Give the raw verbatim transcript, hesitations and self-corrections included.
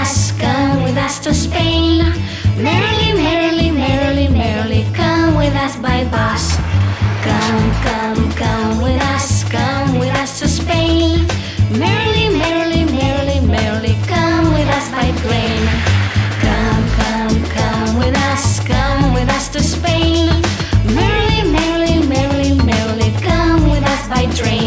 us, come with us to Spain. Merrily, merrily, merrily, merrily, come with us by bus. Come, come, come with us, come with us to Spain. Merrily, merrily, merrily, merrily, come with us by train. Come, come, come with us, come with us to Spain. Merrily, merrily, merrily, merrily, come with us by train.